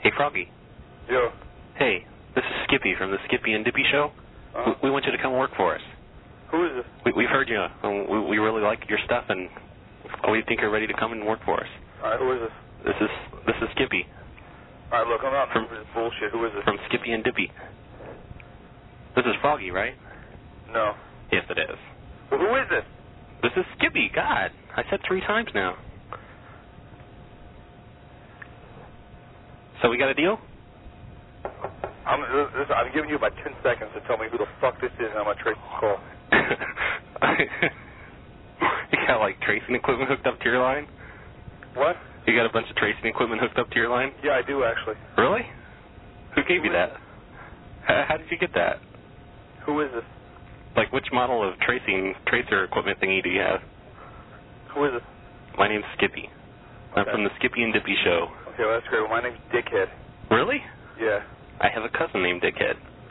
Hey, Froggy. Yo. Hey, this is Skippy from the Skippy and Dippy Show. We want you to come work for us. Who is this? We've heard you. We really like your stuff, and we think you're ready to come and work for us. All right, who is this? This is Skippy. All right, look, I'm not from this bullshit. Who is this? From Skippy and Dippy. This is Froggy, right? No. Yes, it is. Well, who is this? This is Skippy. God, I said 3 times now. So we got a deal? I'm giving you about 10 seconds to tell me who the fuck this is, and I'm going to trace this call. You got, like, tracing equipment hooked up to your line? What? You got a bunch of tracing equipment hooked up to your line? Yeah, I do, actually. Really? Who gave you that? How did you get that? Who is this? Like, which model of tracer equipment thingy do you have? Who is this? My name's Skippy. I'm from the Skippy and Dippy Show. Okay, well, that's great. Well, my name's Dickhead. Really? Yeah. I have a cousin named Dickhead.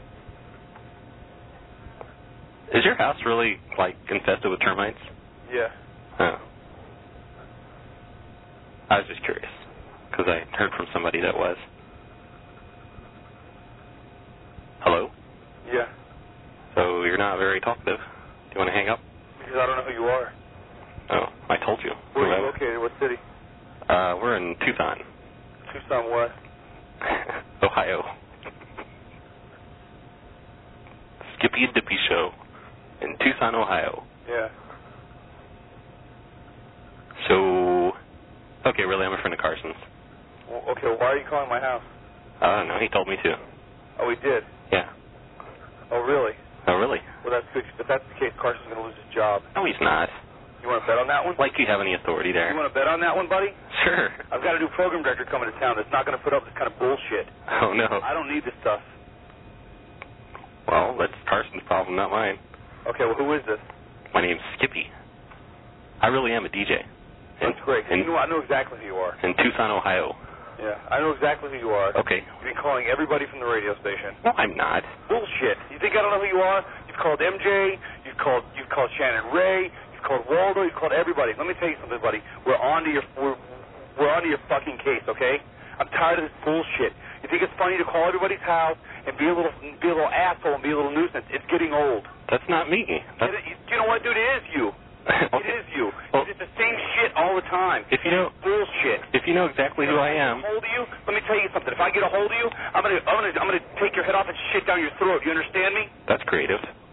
Is your house really, like, infested with termites? Yeah. Oh. I was just curious, because I heard from somebody that was. Hello? Yeah. So you're not very talkative. Do you want to hang up? Because I don't know who you are. Oh, I told you. Where are you located? What city? We're in Tucson. Tucson what? Ohio. Skippy and Dippy Show in Tucson, Ohio. Yeah. So, okay, really, I'm a friend of Carson's. Well, okay, why are you calling my house? I don't know, he told me to. Oh, he did? Yeah. Oh, really? Oh, really? Well, that's good. If that's the case, Carson's going to lose his job. No, he's not. You want to bet on that one? Like you have any authority there. You want to bet on that one, buddy? Sure. I've got a new program director coming to town that's not going to put up this kind of bullshit. Oh, no. I don't need this stuff. Well, that's Carson's problem, not mine. Okay, well, who is this? My name's Skippy. I really am a DJ. That's great. I know exactly who you are. In Tucson, Ohio. Yeah, I know exactly who you are. Okay. You've been calling everybody from the radio station. No, I'm not. Bullshit. You think I don't know who you are? You've called MJ. You've called Shannon Ray. You've called Waldo. You've called everybody. Let me tell you something, buddy. We're onto your fucking case, okay? I'm tired of this bullshit. You think it's funny to call everybody's house and be a little asshole and be a little nuisance? It's getting old. That's not me. You know what, dude? It is you. Okay. It is you. Well, it's the same shit all the time. If you know bullshit. If you know exactly who I am. Hold of you? Let me tell you something. If I get a hold of you, I'm gonna take your head off and shit down your throat. You understand me? That's creative.